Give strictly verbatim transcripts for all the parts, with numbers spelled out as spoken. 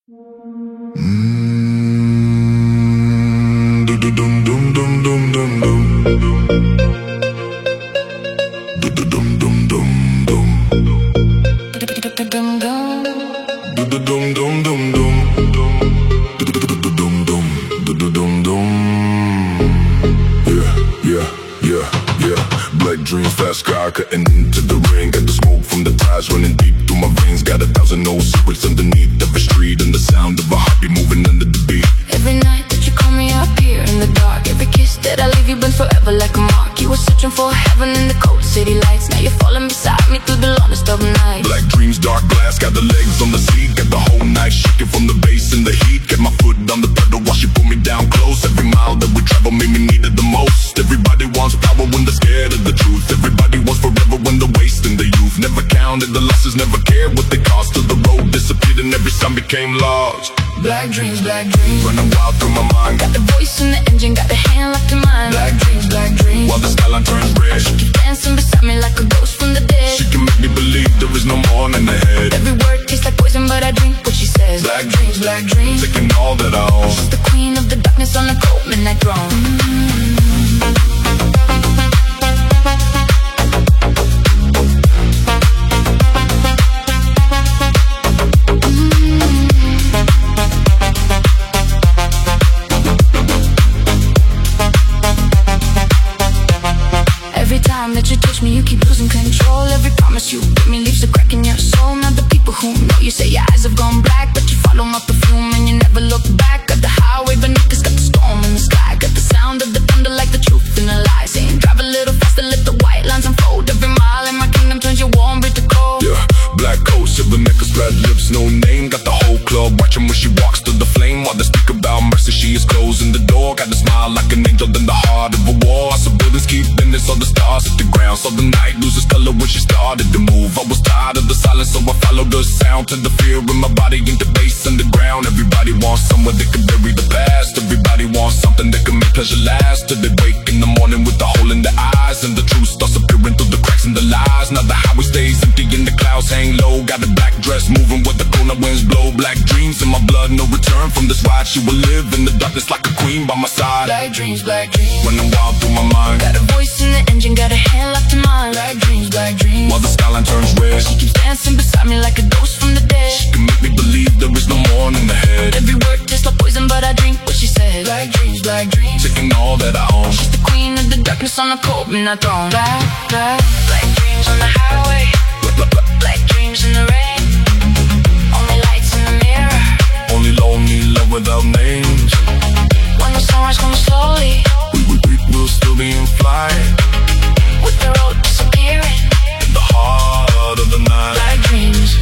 Mm, do do dum dum dum dum dum dum. Do do dum dum dum dum. Do do dum dum dum dum. Do do dum dum. Do do dum dum. Yeah, yeah, yeah, yeah. Black dreams, fast car cutting into the ring. Got the smoke from the ties running deep through my veins. Got a thousand old secrets underneath every street, and the sound of a heartbeat moving under the beat. Every night that you call me up here in the dark, every kiss that I leave you burns forever like a mark. You were searching for heaven in the cold city lights. Now you're falling beside me through the longest of nights. Black dreams, dark glass, got the legs on the seat. Got the whole night shaking from the bass and the heat. Get my foot on the pedal while she pull me down close. Every mile that we travel made me need it the most. Everybody wants power when they're scared of the truth. Everybody wants forever when they're wasting their youth. Never counted the losses, never cared what they cost. Till the road disappeared and every sun became lost. Black dreams, black dreams, running wild through my mind. got the voice in the engine, got the hand locked in mine. Black dreams, black dreams, while the skyline turns red. She keeps dancing beside me like a ghost from the dead. She can make me believe there is no morning ahead. Every word tastes like poison, but I drink what she says. Black dreams, black dreams, taking all that I own. She's the queen of the darkness on the cold midnight throne. Mm-hmm. That you touch me, you keep losing control. Every promise you give me leaves a crack in your soul. Not the people who know you say your eyes have gone black, but you follow my perfume and you never look back. Got the highway beneath us, got the storm in the sky. Got the sound of the thunder like the truth in a lie. Saying drive a little faster, let the white lines unfold. Every mile in my kingdom turns your warm breeze to cold. Yeah, black coat, silver necklace, red lips, no name. Got the whole club watching when she walks through the flame. While they speak about mercy, she is closing the door. Got the smile like an angel in the heart of a war. So buildings keep bending, so the stars hit the ground. So the night loses color when she started to move. I was tired of the silence, so I followed the sound. To the fear in my body into bass underground. Everybody wants somewhere they can bury the past. Everybody wants something that can make pleasure last. Till they wake in the morning with a hole in their eyes, and the truth starts appearing through the cracks in the lies. Now the highway stays empty and the clouds hang low. Got a black dress moving where the corner winds blow. Black dreams in my blood, no return from this ride. She will live in the darkness like a queen by my side. Black dreams, black dreams, running wild through my mind. got a voice in the engine, got a hand locked in mine. Black dreams, black dreams, while the skyline turns red. She keeps dancing beside me like a ghost from the dead. She can make me believe there is no morning ahead. Every word tastes like poison, but I drink what she says. Black dreams, black dreams, taking all that I own. She's the queen of the darkness on the cold midnight throne. Black, black, black dreams on the highway. Black, black, black, black dreams in the rain. Only lights in the mirror. Only lonely love without names. When the sunrise comes slowly, we, we, we will still be in flight. With the road disappearing in the heart of the night. Black dreams.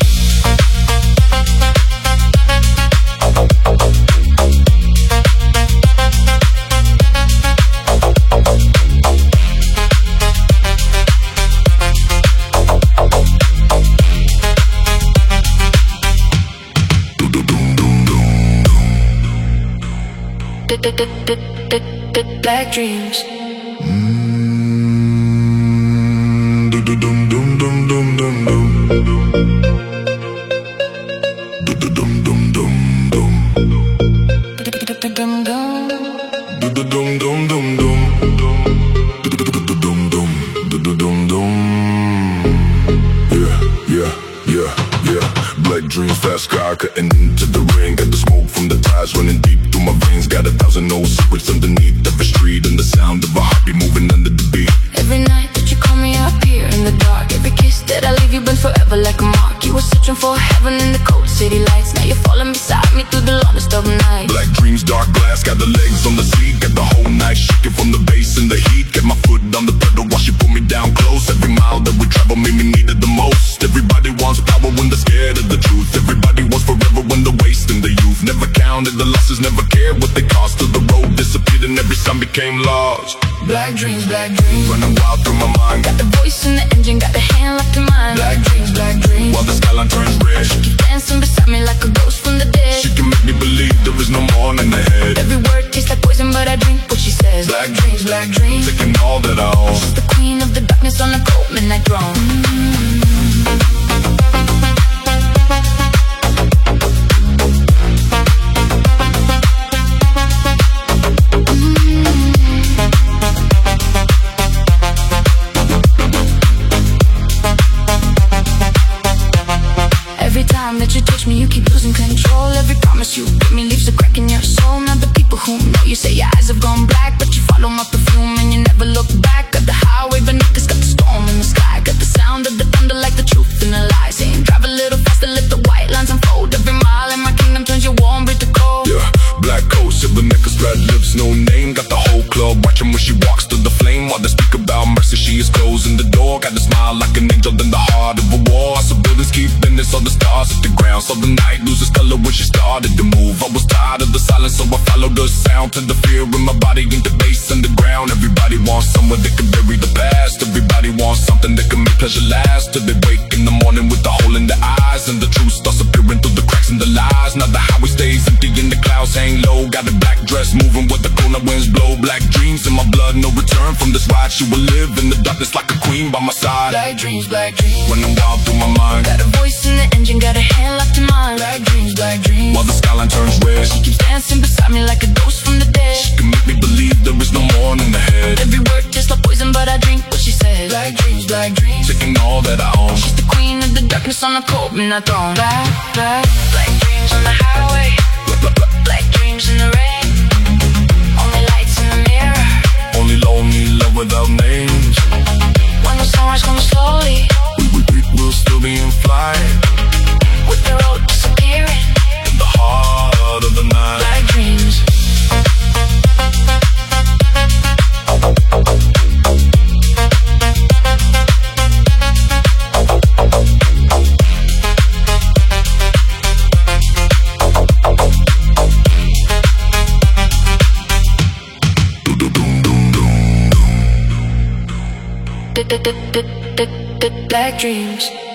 Black dreams. Mm, do do dum dum dum dum dum dum. Do do dum dum dum dum. Do do dum dum. Do do dum dum dum dum. Do do dum dum. Do do dum dum. Yeah, yeah, yeah, yeah. Black dreams, fast car cutting into the ring. Got the smoke from the ties running deep through my veins. Got a thousand old secrets underneath every street, and the sound of a heartbeat moving under the beat. Every night that you call me up here in the dark, every kiss that I leave you burns forever like a mark. You were searching for heaven in the cold city lights. Now you're falling beside me through the longest of nights. Black dreams, dark glass, got the legs on the seat. Got the whole night shaking from the bass and the heat. Get my foot on the pedal while she pull me down close. Every mile that we travel made me need it the most. Everybody wants power when they're scared of the truth. Everybody wants forever when they're wasting their youth. Never counted the losses, never cared what they cost. Till the road disappeared and every sun became lost. Black dreams, black dreams, running wild through my mind. got the voice in the engine, got the hand locked in mine. Black dreams, black dreams, while the skyline turns red. She keeps dancing beside me like a ghost from the dead. She can make me believe there is no morning ahead. Every word tastes like poison, but I drink what she says. Black dreams, black dreams, taking all that I own. She's the queen of the darkness on the cold midnight throne. Mm-hmm. promise you give me leaves a crack in your soul. Now the people who know you say your eyes have gone black, but you follow my perfume and you never look back. Got the highway beneath us, got the storm in the sky, got the sound of the thunder like the truth and the lies. Saying drive a little faster, let the white lines unfold. Every mile in my kingdom turns your warm breath to cold. Yeah, black coat, silver necklace, red lips, no name. Got the whole club watching when she walks through the flame. While they speak about mercy, she is closing the door. Got a smile like an angel in the heart of a war. So buildings keep bending, so the stars hit the ground. So the night loses color when she started to move. I was tired of the silence, so I followed the sound. To the fear in my body, in the bass and the ground. Everybody wants somewhere they can bury the past. Everybody wants something that can make pleasure last. Till they wake in the morning with a hole in their eyes, and the truth starts appearing through the cracks in the lies. Now the highway stays empty and the clouds hang low. Got a black dress moving with the corner winds blow. Black dreams in my blood, no return from this ride. She will live in the darkness like a queen by my side. Black dreams, black dreams, running wild through my mind. got a voice in the engine, got a hand locked in mine. Black dreams, black dreams, While the skyline turns red, she keeps dancing beside me like a ghost from the dead. she can make me believe there is no mourning ahead. Every word tastes like poison, but I drink what she said. Black dreams, black dreams, Taking all that I own. she's the queen of the darkness on a cold midnight throne. Black, black, black dreams on the highway, black dreams in the rain. Only lights in the mirror, Only lonely love without names. when the sunrise comes slowly, We, we, we will still be in flight with the road disappearing. in the heart of the night. Black dreams, black dreams.